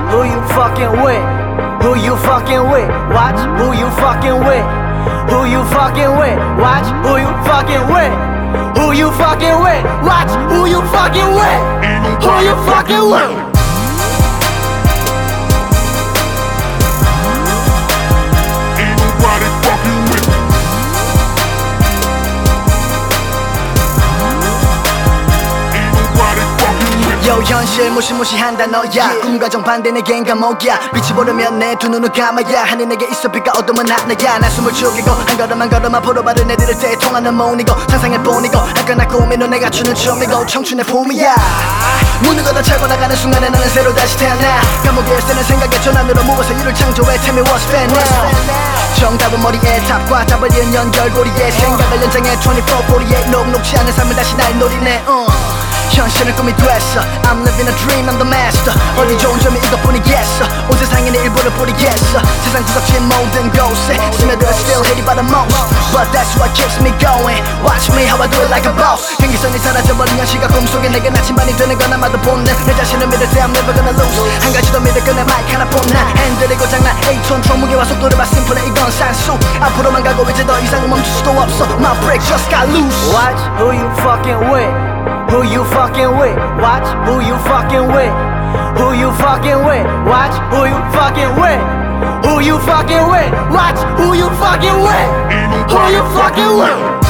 who you fucking with. Who you fucking with. Watch who you fucking with. Who you fucking with. Watch who you fucking with. Who you fucking with. Watch who you fucking with. Who you fucking with. Yo 현실 무시무시한다 너야 꿈과 정반대 내겐 감옥이야 빛이 보려면 내 두 눈을 감아야 하늘 내게 있어 빛과 어둠은 하나야 나 숨을 죽이고 한 걸음 한 걸음 앞으로 발을 내디딜 때 통하는 모니고 상상의 뿐이고 아까나 꿈이너 내가 추는 춤이고 청춘의 봄이야 문을 걷어 차고 나가는 순간에 나는 새로 다시 태어나 감옥에 쓰는 생각에 전환으로 모아서 일을 창조해 Tell me what's fair now 정답은 머리에 답과 답을 이은 연결고리에 생각을 연장해 24-48 녹록지 않은 삶을 다시 날 노리네 현실은 꿈이 됐어 I'm living a dream, I'm the master 어디 좋은 점이 이것뿐이겠어 온 세상에 내 일부를 뿌리겠어 세상 구석진 모든 곳에 스며들어 still hated by the most But that's what keeps me going Watch me how I do it like a boss 경계선이 사라져버린 현실과 꿈속에 내게 나침반이 되는 건 아마도 본능 내 자신을 믿을 때 I'm never gonna lose 한 가지 더 믿을 거내 마이크 하나뿐나 핸들이 고장난 8톤 총무게와 속도를 봐 심플해 이건 산수 앞으로만 가고 이제 더 이상은 멈출 수도 없어 My brake just got loose Watch who you fucking with Who you fucking with? Watch who you fucking with. Who you fucking with? Watch who you fucking with. Who you fucking with? Watch who you fucking with. Who you fucking with?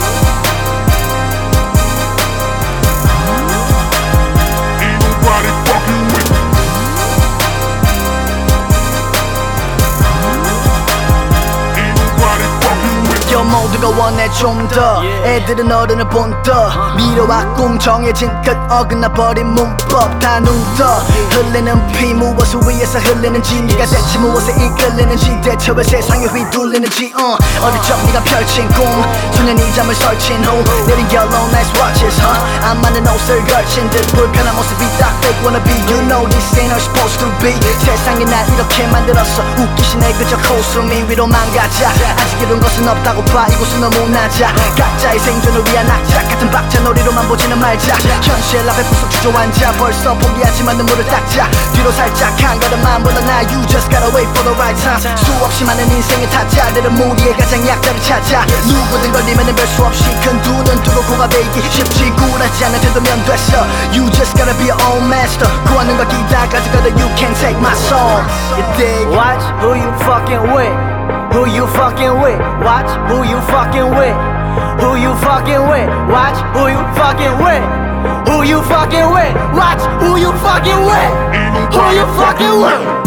모두가 원해 좀 더 애들은 어른을 본떠 미래와 꿈 정해진 끝 어긋나버린 문법 다 눈떠 흘리는 피 무엇을 위해서 흘리는지 네가 대체 무엇에 이끌리는지 대체 왜 세상에 휘둘리는지 어릴 적 네가 펼친 꿈 소년이 잠을 설친 후 내린 yellow nice watches 안 맞는 옷을 걸친 듯 불편한 모습이 딱 fake wanna be You know this ain't how it's supposed to be 세상이 날 이렇게 만들었어 웃기시네 그저 코스미 위로만 가자 아직 이룬 것은 없다고 봐 이곳은 너무 낮아 각자의 생존을 위한 악착 같은 박자놀이로만 보지는 말자 현실 앞에 부석 주저앉아 벌써 포기하지만 눈물을 닦자 뒤로 살짝 한 걸음만 물러나 You just gotta wait for the right time 수없이 많은 인생의 타자들은 무리의 가장 약자를 찾아 누구든 걸리면은 별 수 없이 큰 두 눈 뜨고 고가 베이기 쉽지 굴하지 않아 되도면 됐어 You just gotta be your own master 구하는 걸 기다까지 가도 You can't take my soul You dig? Watch who you fucking with Who you fucking with? Watch who you fucking with. Who you fucking with? Watch who you fucking with. Who you fucking with? Watch who you fucking with. Who you fucking with?